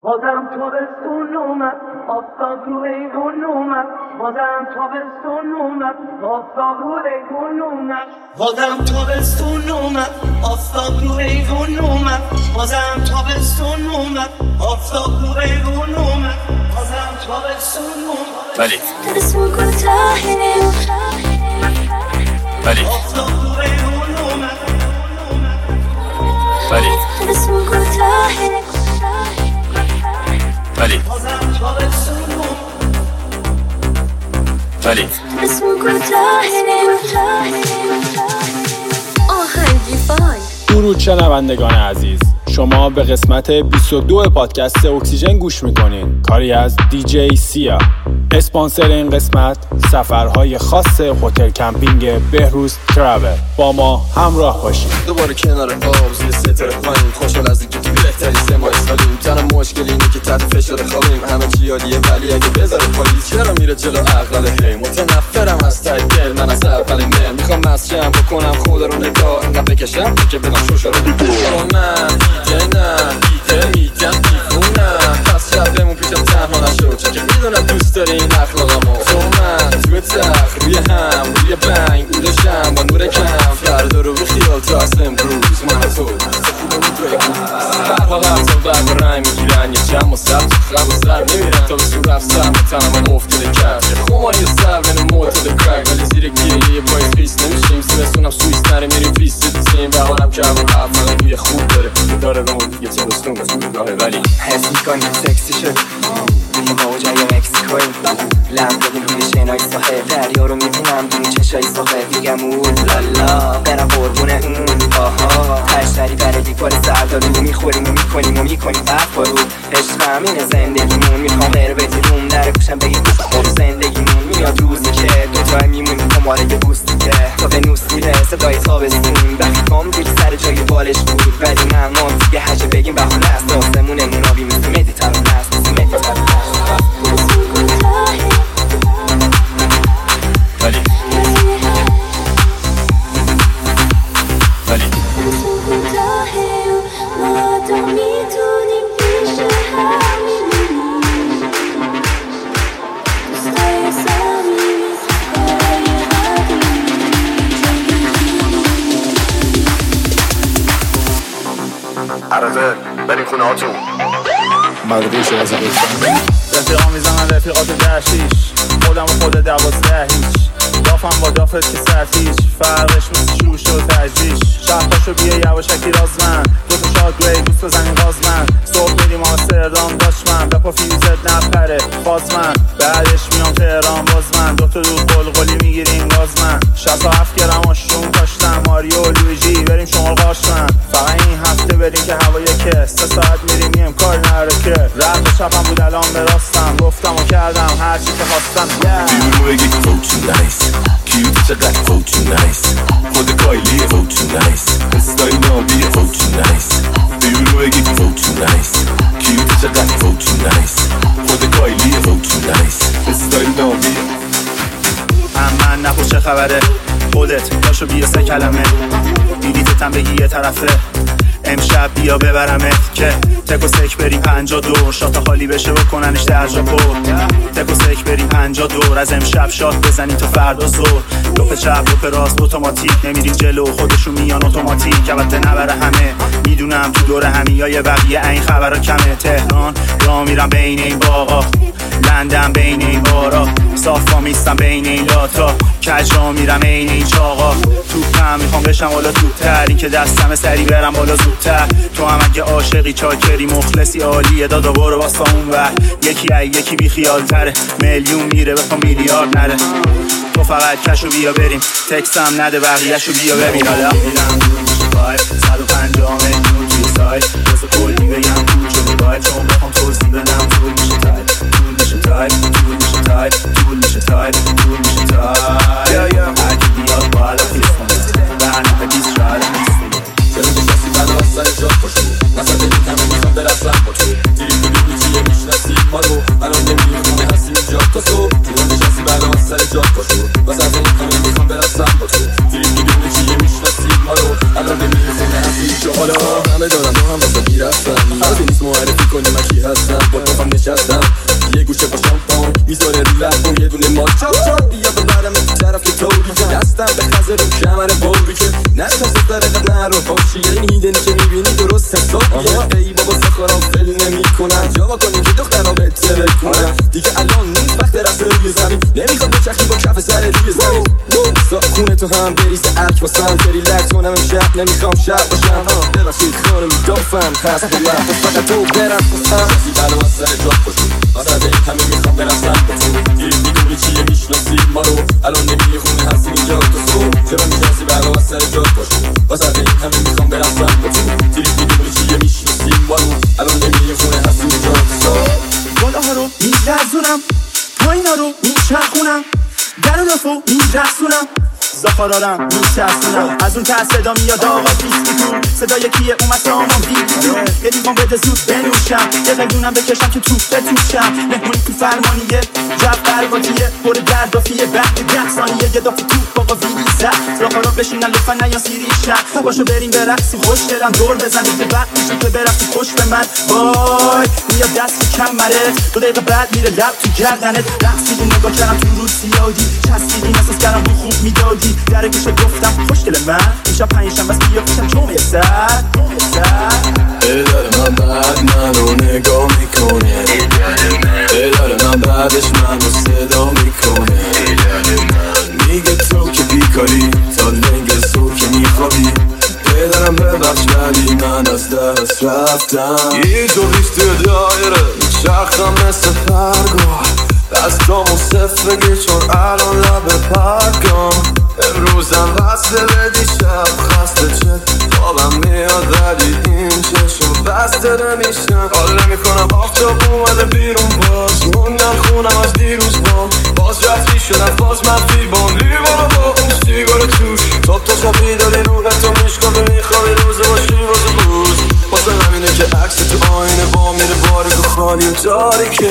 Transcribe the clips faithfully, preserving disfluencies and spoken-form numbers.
بازم تابستون اومد آفتاب رو ایوون اومد بازم تابستون اومد آفتاب رو ایوون اومد بازم تابستون اومد آفتاب رو ایوون اومد بازم تابستون اومد آفتاب رو ایوون اومد بازم تابستون اومد ولی تابستون کوتاهه ولی آفتاب رو ایوون اومد ولی تابستون کوتاهه ولی بازم تابستون اومد ولی تابستون کوتاهه آهنگی فای. درود شنوندگان عزیز، شما به قسمت بیست و دو پادکست اکسیژن گوش میکنین، کاری از دی جی سیا. اسپانسر این قسمت سفرهای خاص هتل کمپینگ بهروز تراول. با ما همراه باشید. دوباره کنار آب زیر ستاره پایین، خوشحال از اینکه تو بهترین سه ماه سالیم. تنها مشکل اینه که تحت فشار خوابیم، همه چی عالیه ولی اگه بذاره پالیز چرا میره جلو عقل هی. متنفرم از ته دل، من از اول مل میخوام مسجم بکنم خدا رو نگاه انقدر بکشم که بدم شوشا رو بگو من دیگه نه دیگه میگم دیوونم. پس شبمون پیشم تنها نشو چون که میدونم دوست داری این اخلاقمو. تو من توی تخت روی هم روی بنگ بودشم با نور کم فردا رو بخیال تا از امروز من تو برها رفتم برد رای میگیرن یه جمع و سر تو خم و سر میمیرن تا به سور رفتم به تنم هم افتاده کرد خماری سر بین موت و کرک ولی زیر گیری یه پای خیست نمیشیم سمستونم سویس نره میریم پیست دیسیم بهارم که همون هفت من روی خوب داره داره به اون دیگه تبستون بزرگاهه ولی حس میکنیم سکسی شد روی موجای مکسیکوی لم دادیم روی شنای ساحل دریا رو میبینم دونی چشای ساحل دیگم اون لالا برم قربونه اون آها تشتری برای دیگوال سردارو میخوریم و میکنیم و میکنیم برف بارو عشق همینه زندگیمون میخوام غیر بتیروم در گوشم بگی برو زندگیمون میاد روزی که دوتای میمونیم کماره یه بوستی که تا به نوس میره صدای تابستون وقتی کام دیر سر جای بالش بود ولی ممنون دیگه هجه بگیم بخونه است آسمونمون آبی مثل مدی ترانه است مثل مدی ترانه است ولی ولی عرضه بریم خونه هاتون مدقیش از قصه رفیقا میزنن رفیقات در شیش خودم و خود دوازده هیچ دافم با دافت که سرتیش فرقش مثل شروع شد تجریش شب پاشو بیا یواشکی رازمن دوتا شاد گوی دوست بزنین غازمن صبح بریم آمستردام داشت من بپا فیوزت نپره بازمن بعدش میام تهران بازمن دوتا دو قلقلی میگیریم غازمن شصت و هفت گرم آشون کاشتم ماریو و لویجی بریم شمال قاشمن فقط این هفته بریم که هوای که سه ساعت میریم میم کار نره که رد به چپم بود الان به راستم گفتم و کردم هرچی که خواستم بیرو بگی فوتو نایس کیوتی چقدر فوتو نایس خود کایلی فوتو نایس استای نابی فوتو نایس بیرو بگی فوتو نایس کیوتی چقدر فوتو نایس خود کایلی فوتو نایس استای نابی من نپوش چه خبره خودت باشو بیا سه کلمه بیلیتتم بگی یه طرفه امشب بیا ببرمت که تک و سک بریم پنجا دور شات خالی بشه بکننش درجا پر تک و سک بریم پنجا دور از امشب شات بزنیم تا فردا زور لپ چپ لپ راست اتوماتیک نمیریم جلو خودشون میان اتوماتیک البته نبره همه میدونم تو دور همیای بقیه این خبرا کمه تهران را میرم بین این باغا لندن بین این بارا صافا میستم بین این لاتا کجا میرم این این چاقا توپم میخوام بشم حالا توپتر این که دستم سری برم بالا زودتر تو هم اگه عاشقی چاکری مخلصی عالیه دادا برو واسه اون ور یکی ای یکی بی خیال تره میلیون میره بخوام میلیارد نره تو فقط کشو بیا بریم تکسم نده بقیهشو بیا ببین حالا میرم دور میشه بای صد و پنجاه میلیون توی سایت واسه کلی بگم دور شده باید چون بخوام توضیح بدم طول میشه تایپ طول میشه تایپ طول میشه تایپ طول میشه تایپ طول میشه تایپ هرکی بیاد با حالا خیست کنه برنامه بیست شاید نیست چرا نشستی بعد از سر جاد پاشو مثلا دلی کمی میخوام برسم با تو دیریم ببینی چیه میشنسی ما رو الان نمیدونی خونه هستی اینجا تا صبح چرا نشستی بعد از سر جاد پاشو مثلا دلی کمی میخوام برسم با تو دیریم ببینی چیه میشنسی ما رو الان نمیدونی خونه هستی اینجا حالا همه دارم تو هم واسه گیرفتم میکنی من کی هستم با تو هم نشستم یه گوشه با شامپان میذاره رو لبم یه دونه مال چاپ چاپ بیا ببرم تو طرف که طوری که دستم به خزر رو کمر بوری که نشتم سرقت نرو باشی این هیدنی که میبینی درست حسابیه ای بابا سخارم فل نمی کنن جواب کنیم که دخترها بهتره کنن دیگه الان نیست وقت رفته روی زمین نمیخواد بچخی با کف سر روی زمین خونه تو هم بریز ارک واسم بری لک کنم امشب نمیخوام شب باشم ببخشید خانم دافم هست بلد فقط تو برم بسم کسی بلا از سر جا خوشون آزاده این همه میخوام برم سر بتون دیرید میدونی چیه میشناسی ما رو الان نمیه خونه هستی اینجا تو سو چرا میشناسی بلا از سر جا خوشون آزاده این همه میخوام برم سر بتون دیرید میدونی چیه میشناسی ما رو الان نمیه خونه هستی اینجا تو سو بالاها رو میلرزونم پایینا رو میچرخونم در و دفو میرسونم زخارارم میترسونم از اون که صدا میاد آقا بیستی تو صدای کیه اومد سامان بیدی یه لیوان بده زود بنوشم یه قیدونم بکشم که توپ بتوشم مهمونی تو فرمانیه جب قرباتیه پر درد و فیه بعد ده ثانیه یه دافت توپ بابا ویلی زد زخارا بشینن لطفا نیان سیریشن باشو بریم برقصی خوش دلم دور بزنید به وقت میشه که برفتی خوش به من وای میاد دست کمره دو دقیقه بعد میره لب تو گردنت رقصیدی نگاه کردم تو رو سیادی چسبیدی احساس کردم رو خوب میدادی در گوشه گفتم خوشگل من میشم پنجشنبه بس بیا پیشم جمعه سر جمعه سر دلار من بعد منو نگاه میکنه دلار من بعدش منو صدا میکنه میگه تو که بیکاری تا لنگ زور که میخوابی پدرم ببخش ولی من از دست رفتم یه دو ریز توی دایره میچرخم مثل پرگاه دستامو صفر بگی چون الان لب پرگام امروزم بسته به دیشب خسته چه خوابم میاد ولی این چشم بسته نمیشن حال نمیکنم آفتاب اومده بیرون باز موندم خونم از دیروز بام باز رفتی شدم باز منفی بام لیوان با اون سیگار توش صبح تا شب بیداری روحتو میشکنه میخوابی روزه باشی روز روز واسه همینه که عکس تو آینه با میره باریک و خالی و تاریکه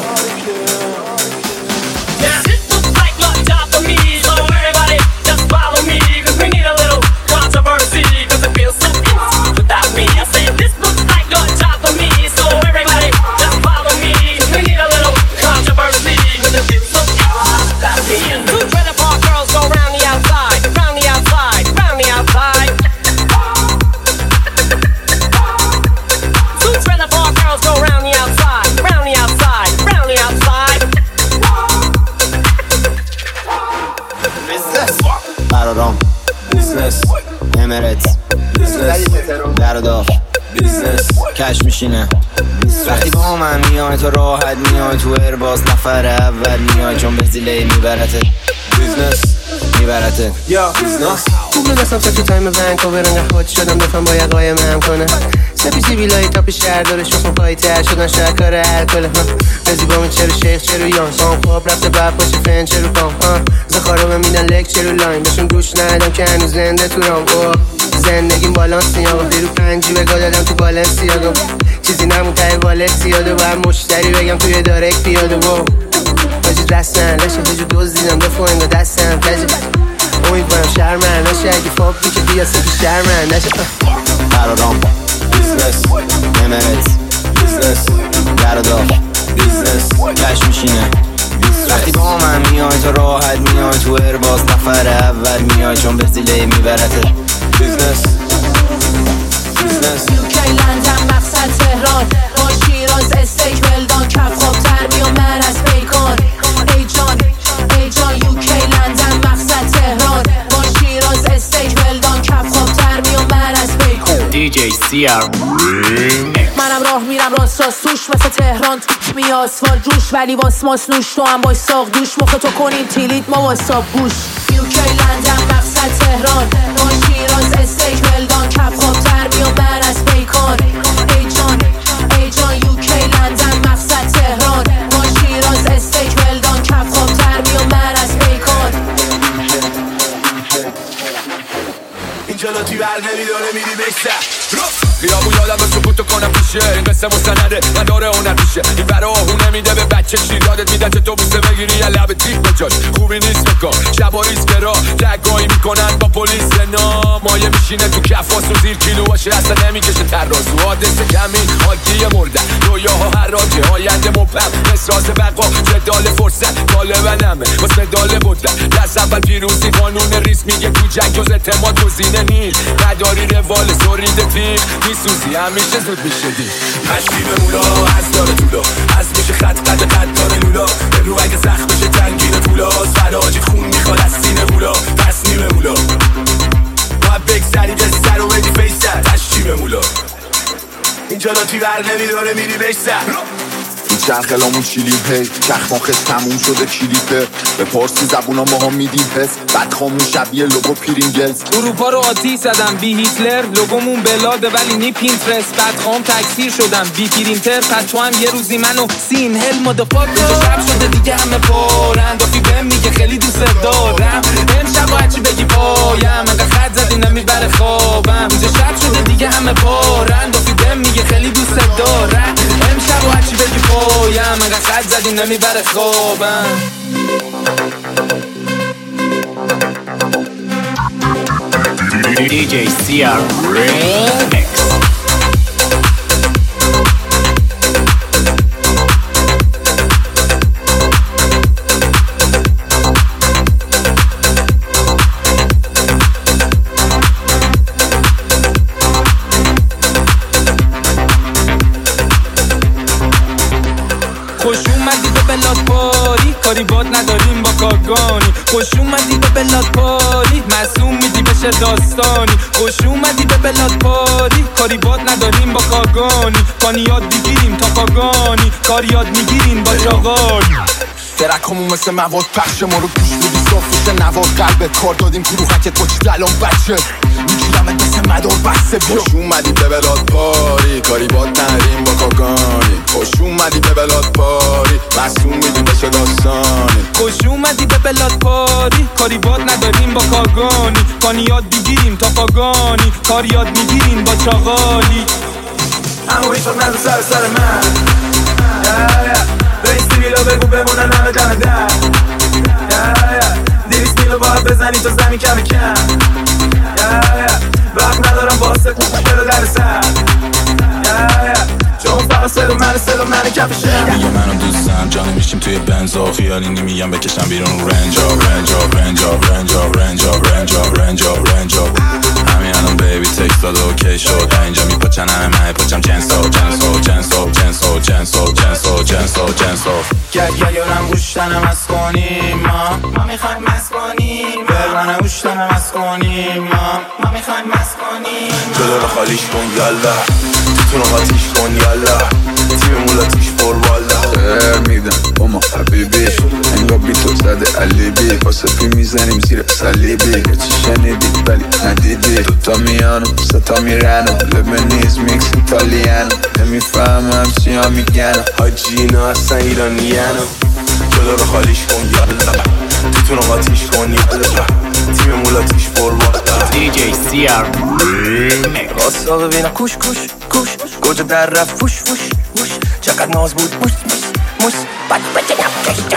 کش میشینه وقتی با من میای تو راحت میای تو ارباز نفر اول میای چون به زیله میبرته بیزنس میبرته یا بیزنس خوب نگستم سکت تایم ونکوور انگه خود شدم دفعه با یقایم هم کنه سپی سی بیلایی تاپ شهر داره شخصم پایی تر شدن شهر کار الکله رزی با من چرو شیخ چرو یان سام خواب رفته بر پاش فن چرو پام زخارا بمیدن لک چرو لاین بهشون گوش ندم که هنوز زنده تو رام زندگیم بالانس نیاغم دیرو پنجی بگاه دادم تو بالانس یادم چیزی نمون تای والت یاده و هم مشتری بگم توی دارک پیاده و باجی دستن لشه بجو دوز دیدم دفعه انگا دستم تجه امیدوارم شرمن نشه اگه فاب بی که بیا سپی شرمن نشه قرارام بیزنس امرت بیزنس گردار بیزنس کش میشینه وقتی با من میای تو راحت میای تو ارباز نفر اول میای چون به زیله میبرته بیزنس بیزنس یوکی لندن مقصد تهران با شیراز استیک ولدان کف خواب ترمی و من از بیکان ای جان ای جان یوکی لندن مقصد تهران با شیراز استیک ولدان کف خواب ترمی و من از بیکان دی جی سیا منم راه میرم راست راست توش مثل تهران توش می آسفال جوش ولی واسماس نوش تو هم باش ساق دوش مخ تو کنیم تیلیت ما واساب بوش یوکی لندن مقصد تهران با شیراز استیک ولدان کف خواب ترمی و من از بیکان ای جان ای جان یوکی لندن مقصد تهران با شیراز استیک ولدان کف خواب ترمی و من از بیکان اینجا لا توی بر نمیداره میری بکتر خیابون یادم سکوتو کنم پیشه این قصه مستنده نداره هنر پیشه این برا آهونه میده به بچه شیر یادت میدن چه تو بوسه بگیری یا لب تیغ بجاش خوبی نیست بکن شبا ریز کرا دگاهی میکنن با پلیس نام مایه میشینه تو کفاس و زیر کیلو باشه اصلا نمیکشه ترازو حادثه کمی عادی مردن رویاها هر راجه آینده مبهم احساس بقا جدال فرصت غالبنمه واسه مدال بودن دست اول پیروزی قانون ریس میگه تو جنگ جز اعتماد گزینه نیست نداری روال سوریده تیغ میسوزی همیشه زود میشه دید مشتی به مولا از داره طولا از میشه خط قد قد داره لولا به رو اگه زخم بشه تنگین طولا فراجی خون میخواد از سینه مولا پس نیمه مولا باید بگذری به سر و بدی فیسر تشتی به مولا اینجا لاتی بر نمیداره میری بشتر چرخلامون چیلیم هی چخماخش تموم شده کلیپه به پارسی زبونا ما هم میدیم پس بعد خامون شبیه لوگو پیرینگلز اروپا رو آتی زدم بی هیتلر لوگومون بلاده ولی نی پینترست بعد خام تکثیر شدم بی پرینتر پس تو هم یه روزی منو سین هل مدافاکر اینجا شب شده دیگه همه پارن دافی بهم میگه خیلی دوست دارم امشب باید چی بگی پایم انقدر خط زدی نمیبره خوابم اینجا شب شده دیگه همه پارن دافی بهم میگه خیلی دوست دارم امشب باید چی بگی پایم انقدر خط زدی نمیبره خوابم دی جی سی آر Remix خوش اومدی به بلاد پاری کاری باد نداریم با کارگانی خوش اومدی به بلاد پاری معصوم میدی بشه داستانی خوش اومدی به بلاد پاری کاری باد نداریم با کارگانی کانی یاد بگیریم تا پاگانی کار یاد میگیریم با چاقانی درکمون مثل مواد پخش ما رو گوش میدی صافیش نواد قلبت کار دادیم کروحکت با چی دلان بچه میگیرمت مثل مدار بسته بیا خوش اومدی به بلاد پاری کاری باد نریم با کاگانی خوش اومدی به بلاد پاری معصوم میدی بشه داستانی خوش اومدی به بلاد پاری کاری باد نداریم با کاگانی کانی یاد بگیریم تا پاگانی کار یاد میگیریم با چاقالی همو هیچ وقت نزو سر سر من دویست میلو بگو بمونن همه دم در دویست میلو باید بزنی تا زمین کم کم وقت ندارم واسه کلو در سر چون فقط سلو من سلو من کف شم میگه منو دوستم جانه میشیم توی بنزا خیالی نمیگم بکشم بیرون رنجا رنجا رنجا رنجا رنجا رنجا رنجا رنجا همین الان بیبی تکست داده اوکی شد اینجا میپاچن همه من پاچم جنسا جنسا جنسا جنسا جنسا جنسا جنسا جنسا گل گل یارم گوشتنم از کنیم ما ما میخوایم مست کنیم برمانه گوشتنم از کنیم ما ما میخوایم مست کنیم جلو رو خالیش کن یالا تو رو آتیش کن یالا تیم مولاتیش فور والا خیر میدم اما حبیبی انگار بی تو زده علیبی واسه پی میزنیم زیر صلیبی هرچی شنیدی ولی ندیدی دوتا میانو ستا میرنو لبنیز میکس ایتالیانو نمیفهمم چی ها میگنو حاجی اینا اصلا ایرانیانو جلو رو خالیش کن یالا تو رو آتیش کن یالا تیم مولاتیش فور والا دی جی سی آر Remix راستا ببینم کوش کوش کوش گوجه در رفت فوش فوش فوش چقدر ناز بود موس موس موس بد بچنم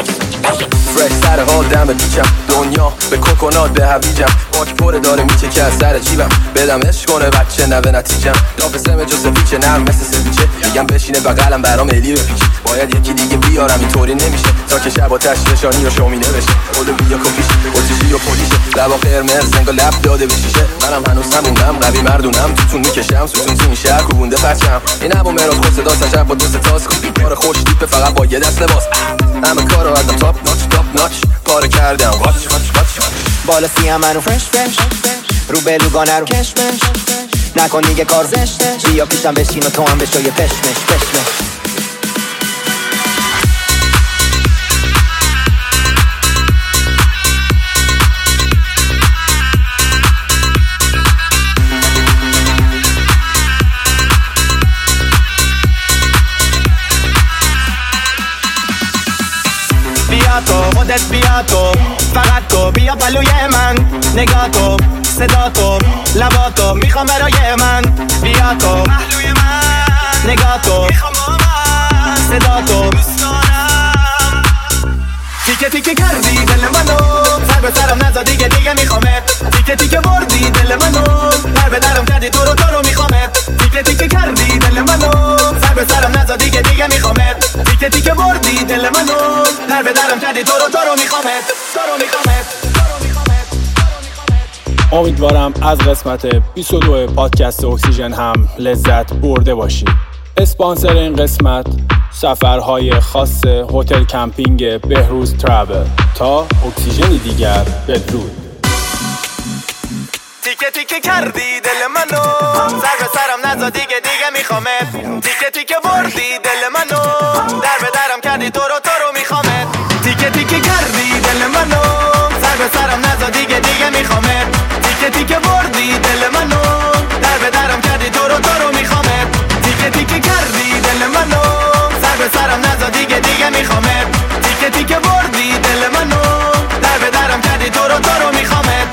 فرش سر حال دم بیچم دنیا به کوکونات به هویجم باک پره داره میچه که از سر جیبم بدم عشق کنه بچه نوه نتیجم لافسم جز پیچه نرم مثل سویچه میگم بشینه بغلم برام الی بپیچه باید یکی دیگه بیارم اینطوری نمیشه تا که شب آتش نشانی رو شومینه بشه خود بیا کپیش اوتیشی و پولیشه لبا قرمز زنگا لب داده به شیشه منم هنوز همونم قوی مردونم توتون میکشم ستون تو این شهر کوبونده پرچم این هم و مراد خود صدا سجب با دوست تاس کار خوش دیپه فقط با یه دست لباس همه کارو ازم تاپ ناچ تاپ ناچ پاره کردم واچ واچ واچ بالا سیم منو فرش فرش رو بلوگانه رو کشمش نکن دیگه کار زشته بیا پیشم بشین و تو هم بشو یه پشمش پشمش بیا تو خودت بیا تو فقط تو بیا پلوی من نگاه تو صدا تو لبا تو میخوام برای من بیا تو پهلوی من نگاه تو میخوام با من صدا تو دوست دارم تیکه تیکه کردی دل منو سر به سرم نزا دیگه دیگه میخوامت تیکه تیکه بردی دل منو در به درم کردی تو رو تو رو میخوامت تیکه تیکه کردی دل منو سر به سرم نزا دیگه دیگه میخوامت تیکه تیکه بردی دل منو در به درم کردی تو رو تو رو میخوامت تو رو میخوامت امیدوارم از قسمت بیست و دو پادکست اکسیژن هم لذت برده باشید. اسپانسر این قسمت سفرهای خاص هتل کمپینگ بهروز تراول. تا اکسیژنی دیگر بدرود. تیکه تیکه کردی دل منو سر به سرم نزا دیگه دیگه میخوامت تیکه تیکه بردی دل منو در به درم کردی تو رو تو رو میخوامت تیکه تیکه کردی دل منو سر به سرم نزا دیگه دیگه میخوامت تیکه تیکه بردی دل منو در به درم کردی تو رو تو رو میخوامت تیکه تیکه کردی دل منو سر به سرم نزا دیگه دیگه میخوامت تیکه تیکه بردی دل منو در به درم کردی تو رو تو رو میخوامت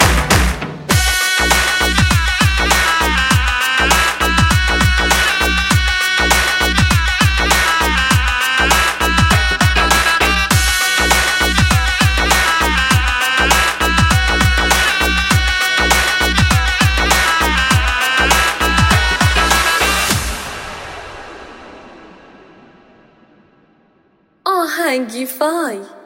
آهنگی فای